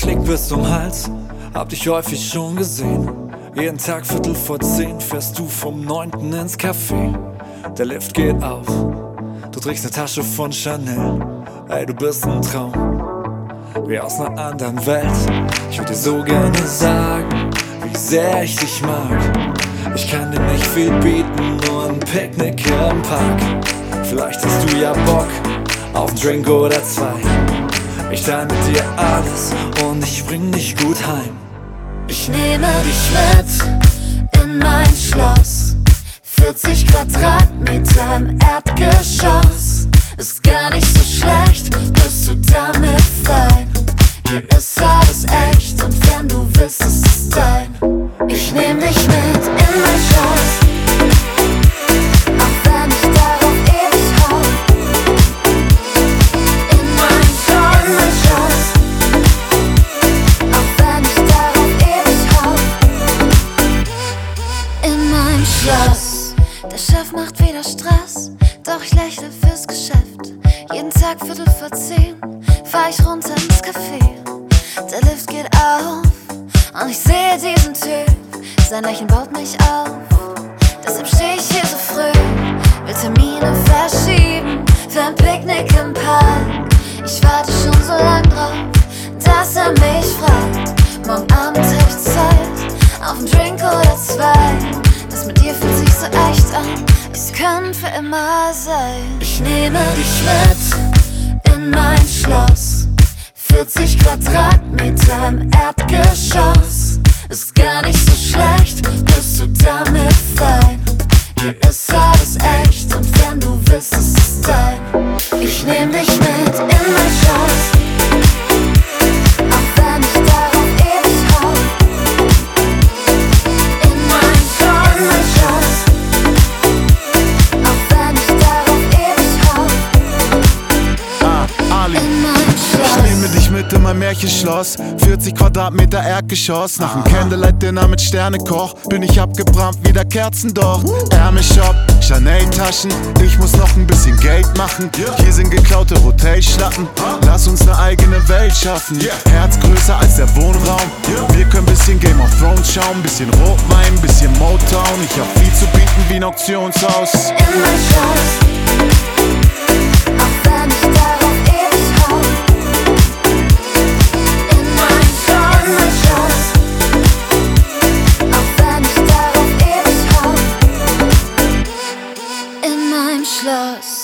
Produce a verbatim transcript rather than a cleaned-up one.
Herz schlägt bis zum Hals, hab dich häufig schon gesehen. Jeden Tag Viertel vor zehn fährst du vom neunten ins Café. Der Lift geht auf, du trägst ne Tasche von Chanel. Ey, du bist ein Traum, wie aus ner anderen Welt. Ich würd dir so gerne sagen, wie sehr ich dich mag. Ich kann dir nicht viel bieten, nur ein Picknick im Park. Vielleicht hast du ja Bock auf einen Drink oder zwei. Ich teile mit dir alles und ich bring dich gut heim. Ich nehme dich mit in mein Schloss, vierzig Quadratmeter im Erdgeschoss. Ist gar nicht so schlecht, bist du damit fein? Hier ist alles echt und wenn du willst, ist es dein. Ich nehm dich mit in mein Schloss, auch wenn ich darauf ewig hau. In mein Schloss, in mein Schloss, auch wenn ich darauf ewig hau. In meinem Schloss, der Chef macht wieder Stress, doch ich lächle fürs Geschäft. Jeden Tag Viertel vor zehn fahr ich runter ins Café. Der Lift geht auf und ich sehe diesen Typ. Sein Lächeln baut mich auf, deshalb steh ich hier so früh. Will Termine verschieben für ein Picknick im Park. Ich warte schon so lang drauf, dass er mich fragt. Morgen Abend hab ich Zeit auf einen Drink oder zwei. Das mit dir fühlt sich so echt an, es könnte für immer sein. Ich nehme dich mit in mein Schloss, vierzig Quadratmeter im Erdgeschoss. Ist gar nicht so schlecht, bist du damit fein? Hier ist alles echt und wenn du willst, ist es dein. Ich nehm dich mit in mein Schloss, auch wenn ich darauf ewig hau. In mein Schloss, in mein Schloss, auch wenn ich darauf ewig hau. Ah, Ali. In mein Schloss. Ich nehme dich mit in mein Märchenschloss, vierzig Quadratmeter Erdgeschoss. Nach dem Candlelight-Dinner mit Sternekoch bin ich abgebrannt wie der Kerzendocht. Ärmelshop, Chanel-Taschen, ich muss noch ein bisschen Geld machen. Hier sind geklaute Hotelschlappen, lass uns ne eigene Welt schaffen. Herz größer als der Wohnraum, wir können bisschen Game of Thrones schauen. Bisschen Rotwein, bisschen Motown, ich hab viel zu bieten wie ein Auktionshaus. In mein Schloss, auch wenn ich darauf ewig hau. In mein Schloss, in mein Schloss, auch wenn ich darauf ewig hau. In meinem Schloss.